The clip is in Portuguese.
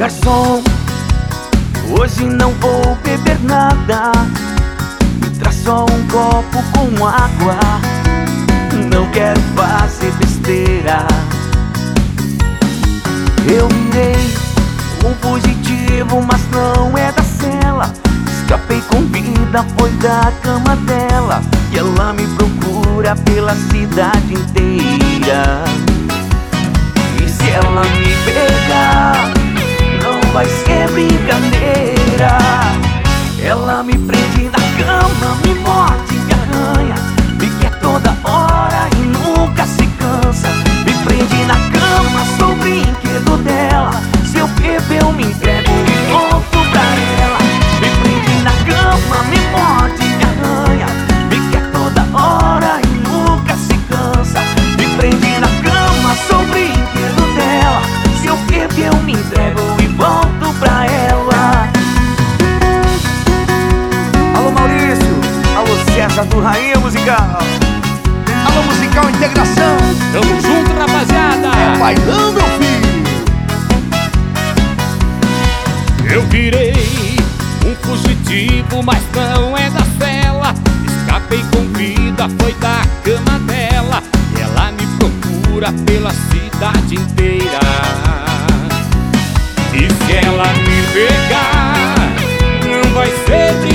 Garçom, hoje não vou beber nada. Me traz só um copo com água. Não quero fazer besteira. Eu virei um fugitivo, mas não é da cela. Escapei com vida, foi da cama dela. E ela me procura pela cidade inteira. E se ela me pegar, não vai ser brincadeira. Ela me prende na cama, me morde, me arranha, me quer toda hora e nunca se cansa. Me prende na cama, sou o brinquedo dela. Se eu beber eu me entrego e volto pra ela. Me prende na cama, me morde, me arranha, me quer toda hora e nunca se cansa. Me prende na cama, sou o brinquedo dela. Se eu beber eu me entrego e volto pra ela. Alô Maurício, alô César do Rainha Musical, alô Musical Integração. Tamo junto, rapaziada. É bailão, meu filho. Eu virei um fugitivo, mas não é da cela. Escapei com vida, foi da cama dela. E ela me procura pela cidade inteira. E se ela me pegar, não vai ser